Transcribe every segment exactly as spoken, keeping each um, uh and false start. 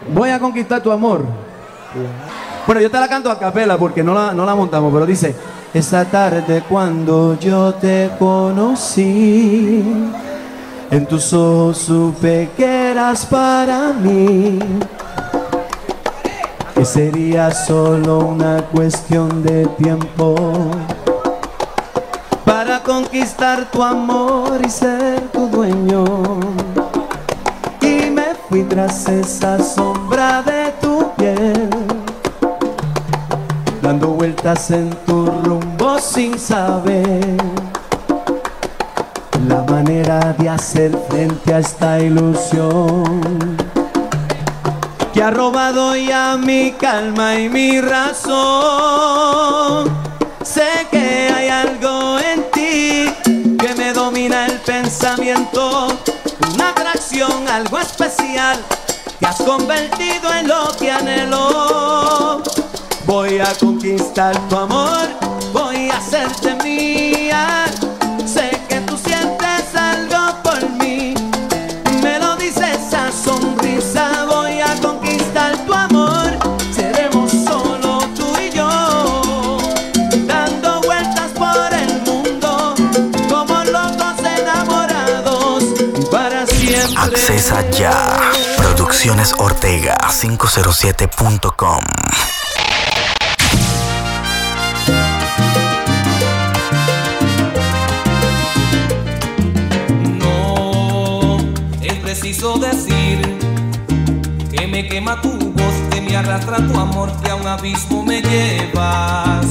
Voy a conquistar tu amor. Bueno, yo te la canto a capela porque no la, no la montamos, pero dice: esa tarde cuando yo te conocí, en tus ojos supe que eras para mí, que sería solo una cuestión de tiempo para conquistar tu amor y ser tu dueño. Y me fui tras esa sombra de tu piel, dando vueltas en tu rumbo sin saber la manera de hacer frente a esta ilusión que ha robado ya mi calma y mi razón. Sé que hay algo en ti que me domina el pensamiento, una atracción, algo especial que has convertido en lo que anhelo. Voy a conquistar tu amor, voy a hacerte mía. Sé que tú sientes algo por mí, me lo dice esa sonrisa. Voy a conquistar tu amor, seremos solo tú y yo, dando vueltas por el mundo como locos enamorados y para siempre. Accesa ya. Producciones Ortega quinientos siete punto com. Preciso decir que me quema tu voz, que me arrastra tu amor, que a un abismo me llevas.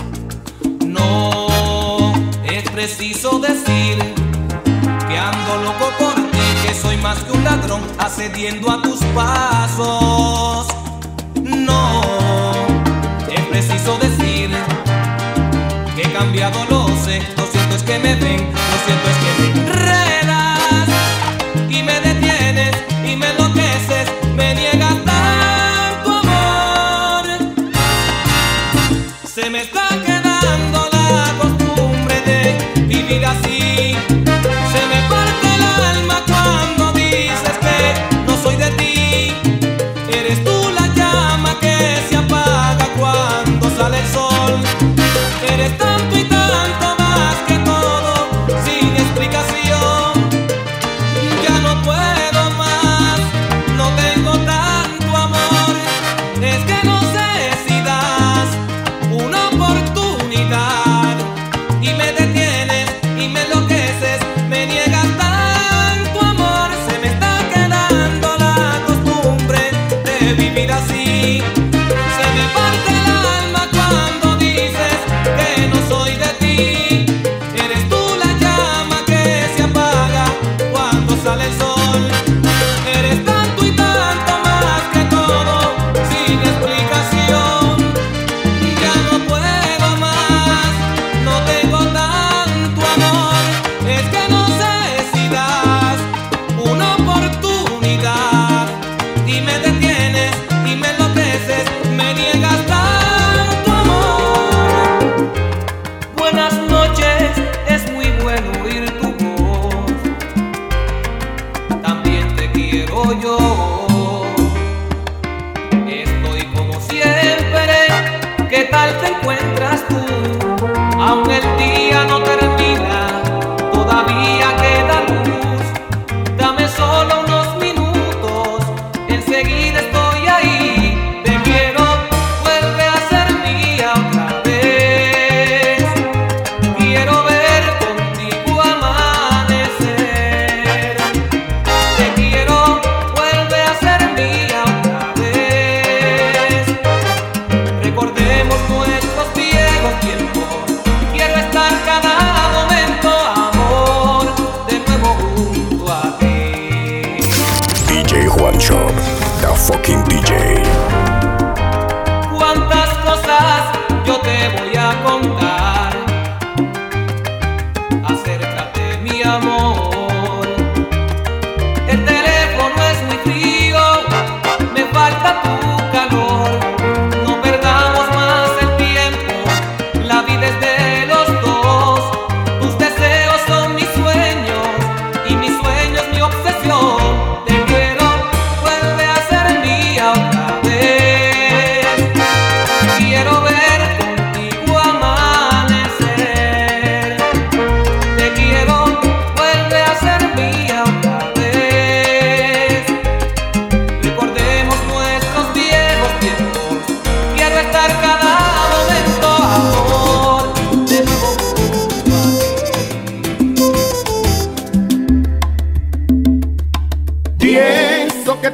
No es preciso decir que ando loco por ti, que soy más que un ladrón accediendo a tus pasos. No es preciso decir que he cambiado, lo sé. Lo cierto es que me ven, lo cierto es que me enredas y me detienes y me enloqueces, me niegas tanto amor. Se me está quedando la costumbre de vivir así. Se me parte el alma cuando dices que no soy de ti. Eres tú la llama que se apaga cuando sale el sol. Eres tanto y tanto más que todo, sin explicación. Ya no puedo más, no tengo tanto amor. Es que no sé si das una oportunidad y me detienes y me enloqueces, me niegas tanto amor. Se me está quedando la costumbre de vivir así. Se me parte el alma cuando dices que no soy de ti. Eres tú la llama que se apaga cuando sale el sol. Eres tanto y tanto más que todo, sin explicación. Ya no puedo más, no tengo tanto amor. Es que no sé si das una oportunidad y me detienes y me enloqueces, me niegas tanto amor. Buenas noches, es muy bueno oír tu voz. También te quiero yo. Estoy como siempre. ¿Qué tal te encuentras tú? Aún el día no termina, todavía queda luz. Dame solo unos minutos, enseguida estoy ahí. Te quiero, vuelve a ser mía otra vez. Quiero ver contigo amanecer. Te quiero, vuelve a ser mía otra vez. Recordemos nuestros viejos tiempos. Quiero estar cada momento, amor, de nuevo junto a ti. D J Juancho, the fucking D J. Cuántas cosas yo te voy a contar acerca de mi amor. El teléfono es muy frío, me falta tu calor. No perdamos más el tiempo, la vida es de los dos. Tus deseos son mis sueños y mis sueños mi obsesión. Te quiero, vuelve a ser mía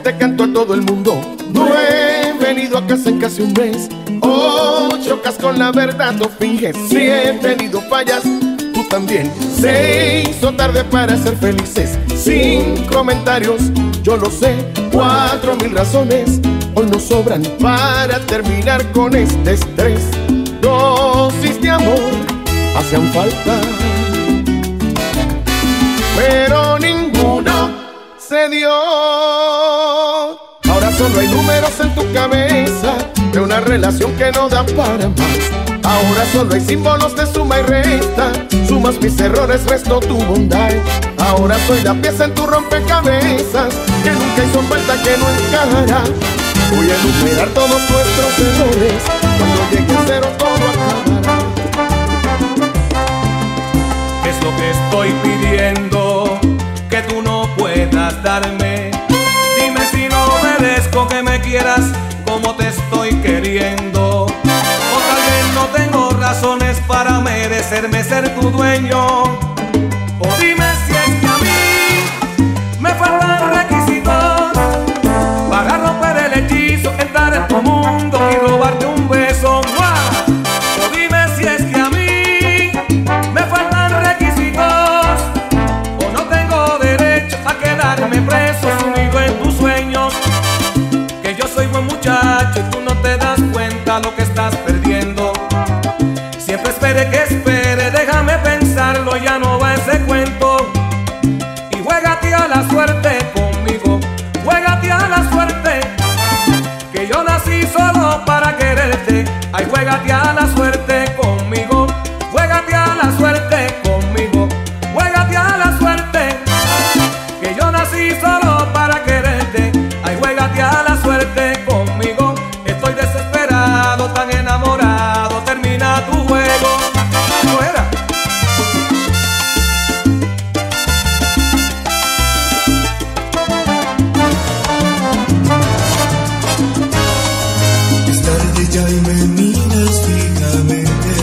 te canto a todo el mundo. No he venido a casa en casi un mes. Oh, chocas con la verdad, no finges. Si he tenido fallas, tú también. Se hizo tarde para ser felices. Sin comentarios, yo lo sé. Cuatro mil razones hoy nos sobran para terminar con este estrés. Dosis de amor hacían falta, pero ninguno se dio. Ahora solo hay números en tu cabeza de una relación que no da para más. Ahora solo hay símbolos de suma y resta. Sumas mis errores, resto tu bondad. Ahora soy la pieza en tu rompecabezas que nunca hizo falta, que no encajará. Voy a enumerar todos nuestros errores. Cuando llegue a cero todo acabará. ¿Qué es lo que estoy pidiendo que tú no puedas darme? Dime si no merezco que me quieras como te estoy queriendo. O tal vez no tengo razones para merecerme ser tu dueño. O dime si es que a mí me faltan requisitos para romper el hechizo, entrar en tu mundo y robarte un beso. O dime si es que a mí me faltan requisitos o no tengo derecho a quedarme preso sumido en tus sueños. Que yo soy buen muchacho y tú no te das cuenta lo que estás perdiendo. Siempre espere que espere, déjame pensarlo, ya no va ese cuento. Y juégate a la suerte conmigo, juégate a la suerte, que yo nací solo para quererte. Ay, juégate a la suerte conmigo, juégate a la suerte conmigo, juégate a la suerte, que yo nací solo para quererte. Ay, juégate a la suerte conmigo, estoy desesperado, tan enamorado, termina tu juego. Fuera. Es tarde ya y me miras fijamente.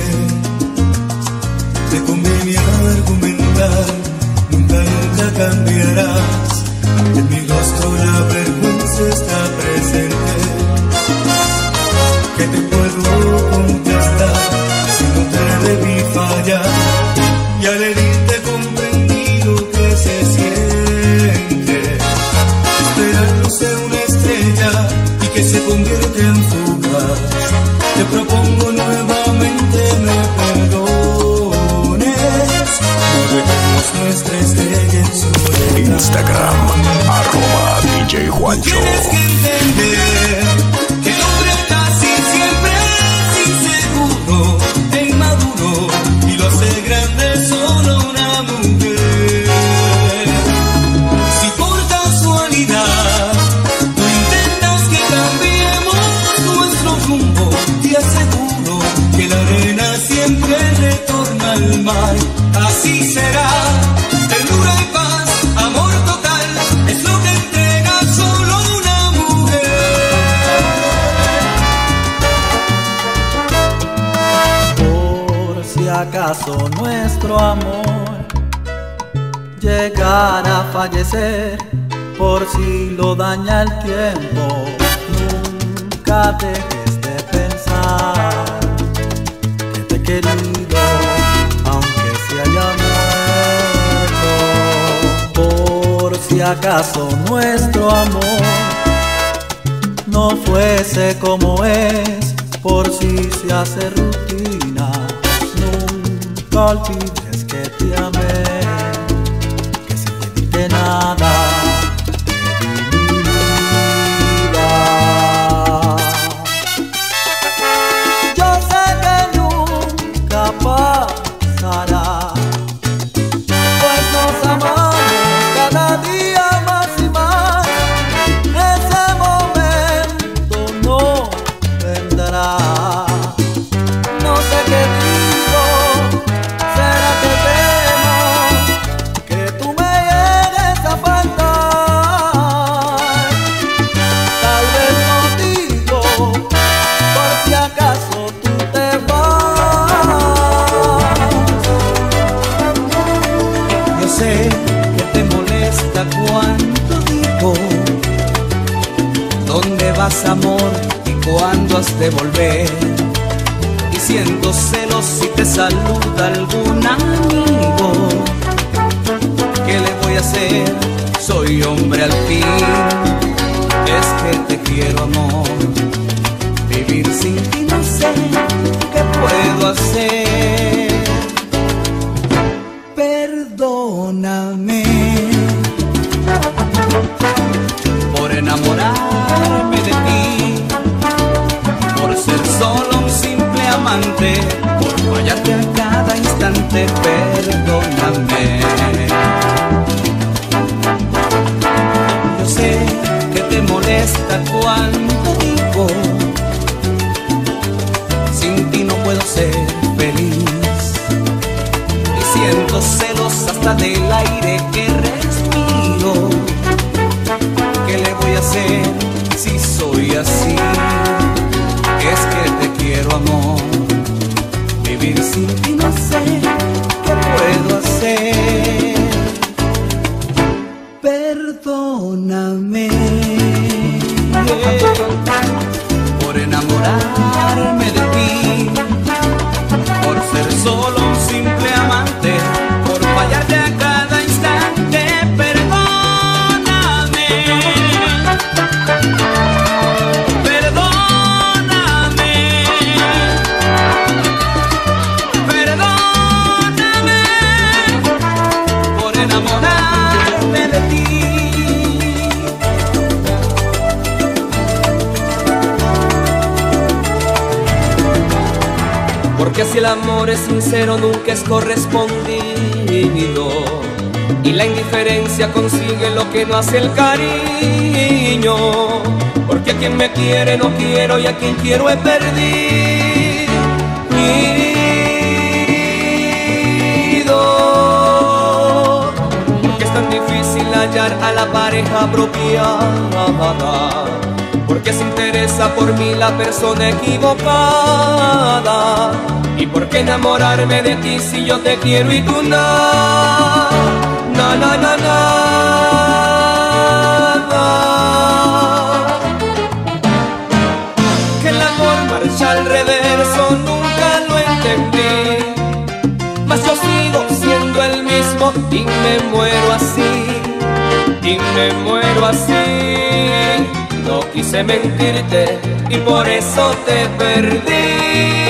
Te conviene argumentar, nunca, nunca cambiarás. En mi rostro la vergüenza está presente. ¿Qué te puedo contestar si no te debí fallar? Y al herirte he comprendido que se siente esperar luce una estrella y que se convierte en fugaz. Te propongo nuevamente me perdones, no dejemos nuestra estrella en soledad. Instagram, arroba D J Juancho. Tienes que entender que el hombre casi siempre es inseguro e inmaduro y lo hace grande solo una mujer. Si por casualidad tú intentas que cambiemos nuestro rumbo, te aseguro que la arena siempre retorna al mar. Así será, ternura y paz, amor total, es lo que entrega solo una mujer. Por si acaso nuestro amor llegara a fallecer, por si lo daña el tiempo, nunca dejes de pensar que te he querido, aunque se haya muerto. Por si acaso nuestro amor no fuese como es, por si se hace rutina, nunca olvides que te amé, que sin pedirte nada te di mi vida. Yo sé que nunca pasará, pues nos amamos cada día más y más. Ese momento no vendrá. No sé qué digo, será que temo que tú me llegues a fallar. vas, amor, y cuándo has de volver. Y siento celos si te saluda algún amigo. ¿Qué le voy a hacer? Soy hombre al fin. Es que te quiero, amor. Vivir sin ti no sé qué puedo hacer. Perdóname por enamorarme de ti, por ser solo un simple amante, por fallarte a cada instante. Perdóname. Yo sé que te molesta cuando digo sin ti no puedo ser feliz. Y siento celos hasta del aire que respiro. ¿Qué le voy a hacer si soy así? Es que te quiero, amor. Vivir sin ti no sé qué puedo hacer. Perdóname por enamorarme de ti, por ser solo un simple amante, por fallarte a cada instante. Perdóname, perdóname, perdóname por enamorarme de ti. Porque si el amor es sincero nunca es correspondido, y la indiferencia consigue lo que no hace el cariño. Porque a quien me quiere no quiero y a quien quiero he perdido. Porque es tan difícil hallar a la pareja apropiada, porque se interesa por mí la persona equivocada. ¿Y por qué enamorarme de ti si yo te quiero y tú no? No, no, no, no. Que el amor marcha al reverso nunca lo entendí, mas yo sigo siendo el mismo y me muero así, y me muero así. No quise mentirte y por eso te perdí.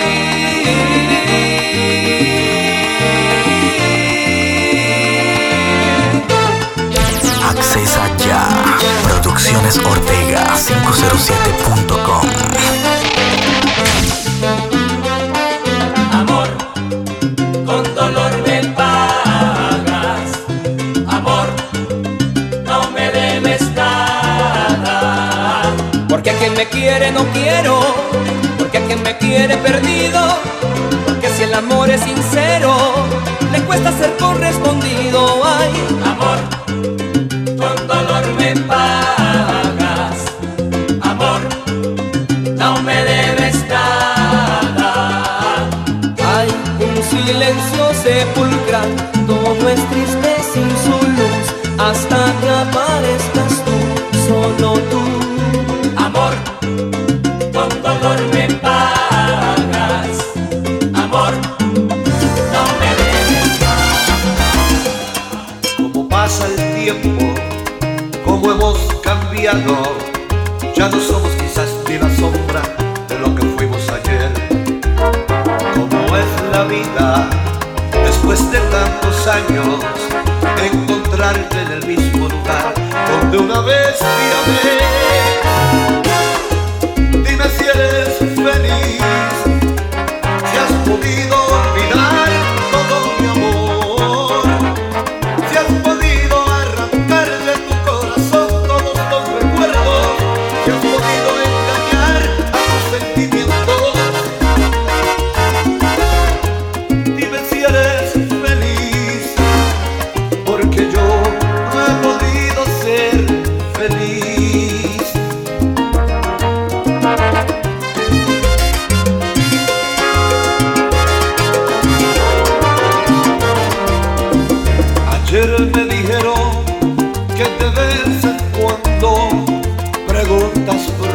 Accesa ya. Producciones Ortega cinco cero siete punto com. Amor, con dolor me pagas. Amor, no me debes nada. Porque a quien me quiere no quiero, porque a quien me quiere perdido. Porque si el amor es sincero, le cuesta ser correspondido. Ay, amor, con dolor me pagas. Amor, no me debes nada. Hay un silencio sepulcral, todo es triste sin su luz, hasta que aparezcas tú, solo tú. Amor, con dolor me pagas. Amor, no me debes nada. Como pasa el tiempo, como hemos cambiado, ya no somos quizás ni la sombra de lo que fuimos ayer. Como es la vida, después de tantos años, encontrarte en el mismo lugar donde una vez te amé. Dime si eres feliz, si has podido olvidar todo mi amor, si has podido arrancar de tu corazón todos los recuerdos, si has podido engañar a tus sentimientos. Dime si eres feliz, porque yo no he podido ser feliz. Ayer me dijeron que de vez en cuando preguntas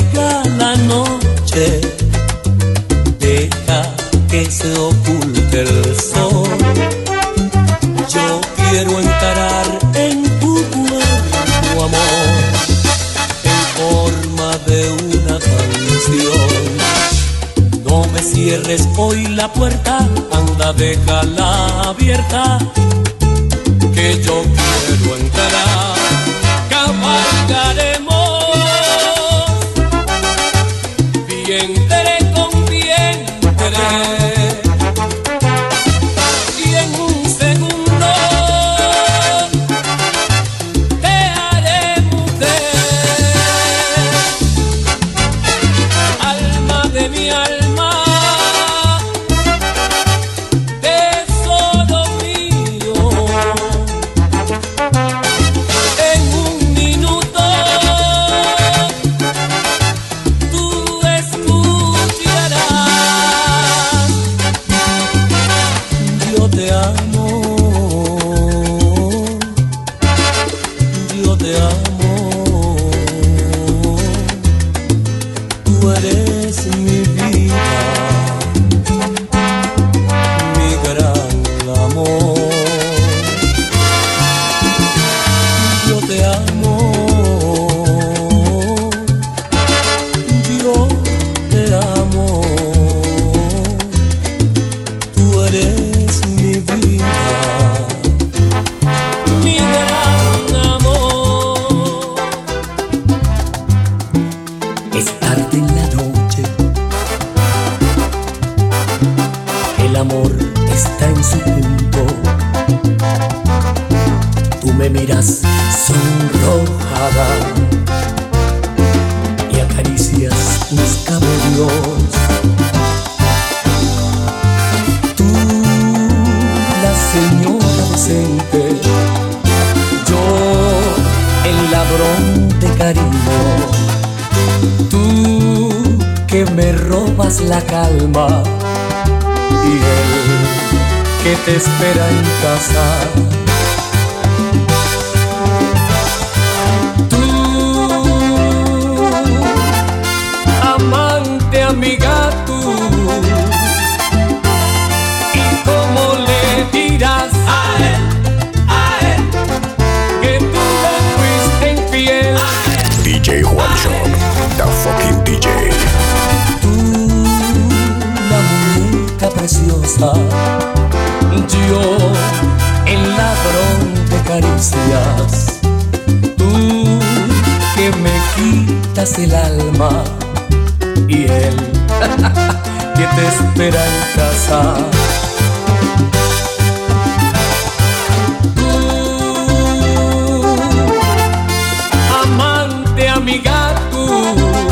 caiga la noche, deja que se oculte el sol. Yo quiero encarar en tu cuerpo, amor, en forma de una canción. No me cierres hoy la puerta, anda, déjala abierta, que yo quiero encarar. Cabalgaremos vientre con vientre, y en un segundo te haré mujer, alma de mi alma, tesoro mío. En un minuto tú escucharás. Yo te amo, yo te amo, tú eres mi vida, mi gran amor. Yo te amo, yo te amo, tú eres mi vida, mi gran amor. Es tarde en la noche, el amor está en su punto. Tú me miras sonrojada y acaricias mis cabellos. Tú, la señora decente, yo, el ladrón de cariño. Tú, que me robas la calma, y él, que te espera en casa. Amante, amiga tú, y cómo le dirás a él, a él, que tú le fuiste infiel. D J Juancho, the fucking D J. Tú, la muñeca preciosa, yo, el ladrón de caricias. Tú, que me quitas el alma, y él, que te espera en casa. Tú, amante, amiga tú,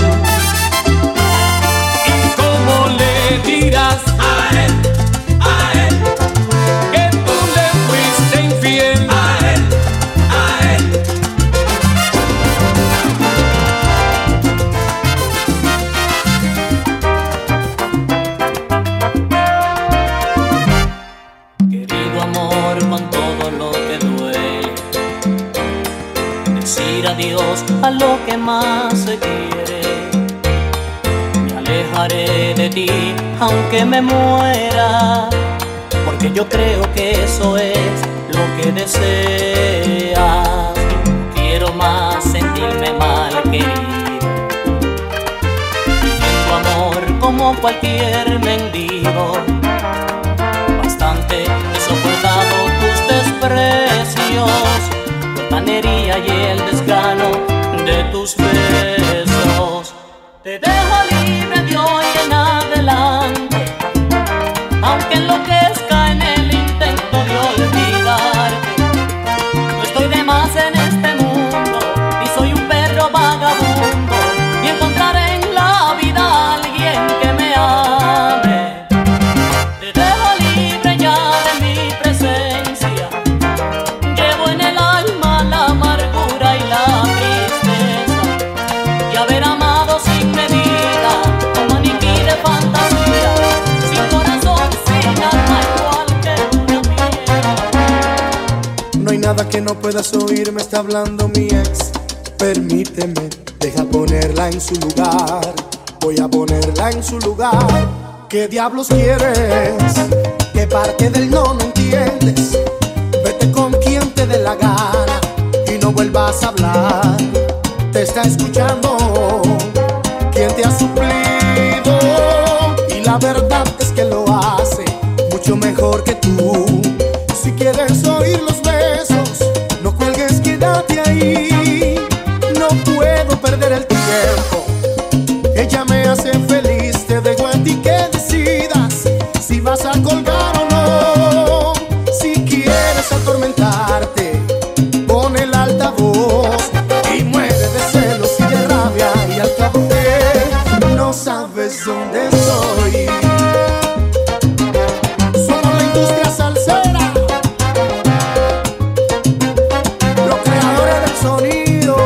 y cómo le dirás a él, a él, que tú le fuiste infiel. A él, a él. Querido amor, con todo lo que duele, decir adiós a lo que más se quiere. Me alejaré de ti aunque me muera, porque yo creo que eso es lo que deseas. No quiero más sentirme mal querido, pidiendo amor como cualquier mendigo. Bastante he soportado tus desprecios, la altanería y el desgano de tus besos. Te dejo libre de hoy en adelante, aunque enloquezca en el intento de olvidarte. No estoy de más en este mundo, y soy un perro vagabundo, y encontraré en la vida a alguien que me ame. Te dejo libre ya de mi presencia, llevo en el alma la amargura y la tristeza, y haber amado sin medida, como maniquí de fantasía, sin corazón, sin alma, igual que una piedra. No hay nada que no puedas oír, me está hablando mi ex. Permíteme Deja ponerla en su lugar, voy a ponerla en su lugar. ¿Qué diablos quieres? ¿Qué parte del no no entiendes? Vete con quien te dé la gana y no vuelvas a hablar. Te está escuchando quien te ha suplido, y la verdad es que lo hace mucho mejor que tú. Si quieres oír los besos, no cuelgues, quédate ahí. No puedo perder el tiempo, ella me hace feliz. Te dejo a ti que decidas si vas a colgar o no. Si quieres atormentarte, pon el altavoz y muere de celos y de rabia, y al cabo de no sabes dónde estoy. Somos la industria salsera, los creadores del sonido.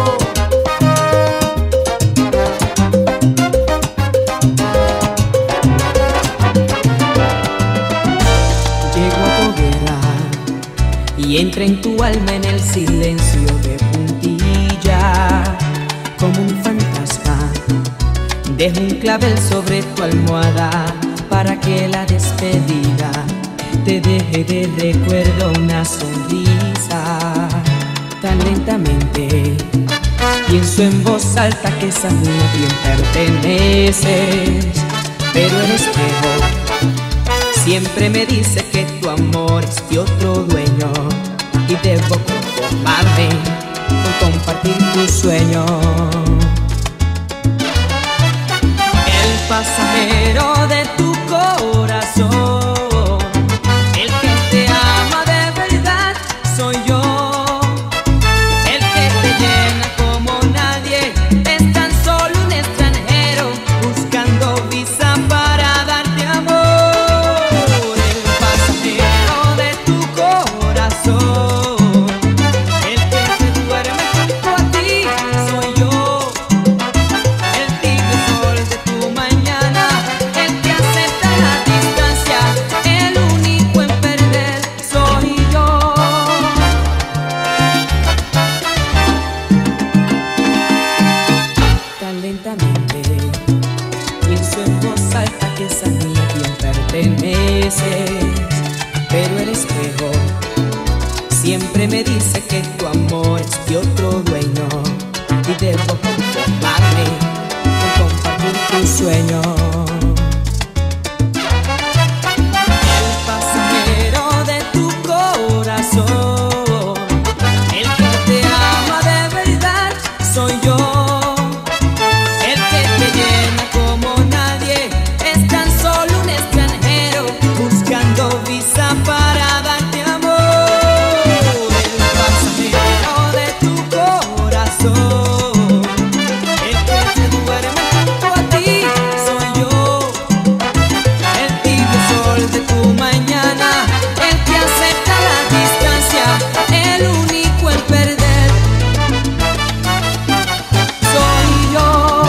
Llego a tu hoguera y entra en tu alma en el silencio de puntilla. Como un fantasma, dejo un clavel sobre tu almohada para que la despedida te deje de recuerdo una sonrisa. Tan lentamente pienso en voz alta que esa niña a quien perteneces, pero el espejo siempre me dice que tu amor es de otro dueño y debo conformarme con compartir tu sueño. El pasajero de tu corazón, el que te ama de verdad soy yo. El que te llena como nadie, es tan solo un extranjero buscando visa para darte amor. El pasajero de tu corazón, el que se duerme junto a ti soy yo. El tibio sol de tu mañana, el que acepta la distancia, el único en perder soy yo. Tan lentamente pienso en voz alta que esa niña a quien perteneces, pero el espejo siempre me dice que tu amor es de otro dueño y debo conformarme con compartir tu sueño. El pasajero de tu corazón, el que te ama de verdad soy yo. El que te llena como nadie, es tan solo un extranjero buscando visa para darte amor. El pasajero de tu corazón, el que se duerme junto a ti soy yo. El tibio sol de tu mañana, el que acepta la distancia, el único en perder soy yo.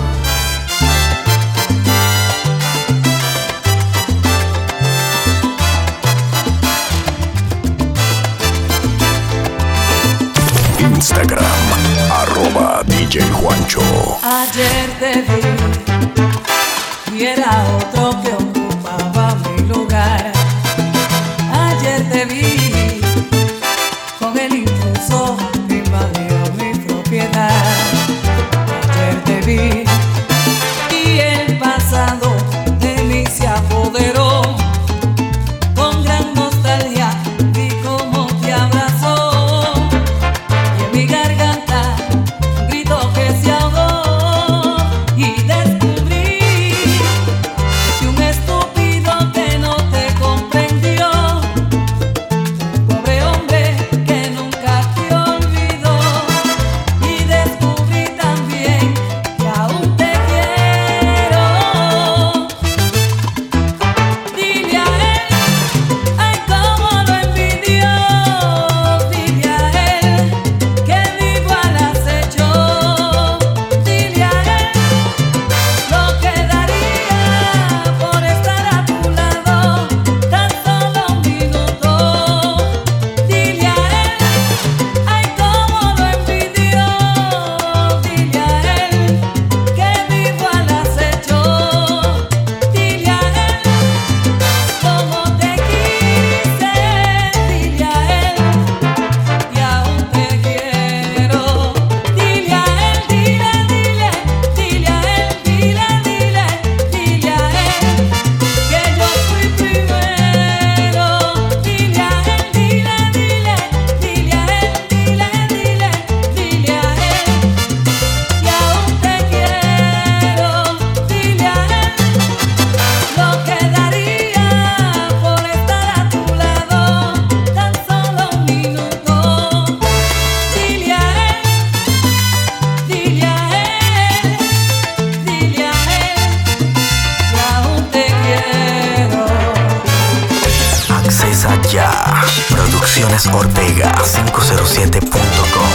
Instagram, arroba D J Juancho. Ayer te vi y era otro que ocupaba mi lugar. Ayer te vi con el intruso que invadió mi propiedad. Ayer te vi y el pasado de mí se apoderó. Con gran nostalgia vi cómo te abrazó y en mi garganta un grito que se ahogó, y descubrí que un Producciones Ortega cinco cero siete punto com.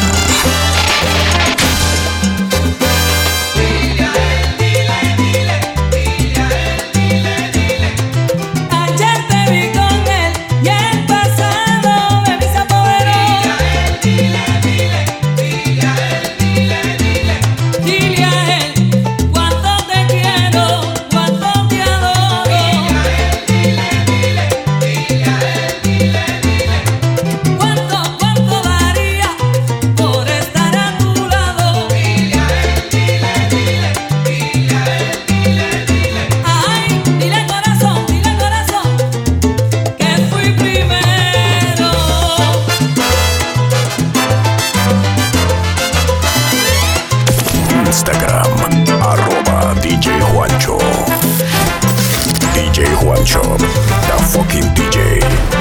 Instagram, arroba D J Juancho. D J Juancho, the fucking D J.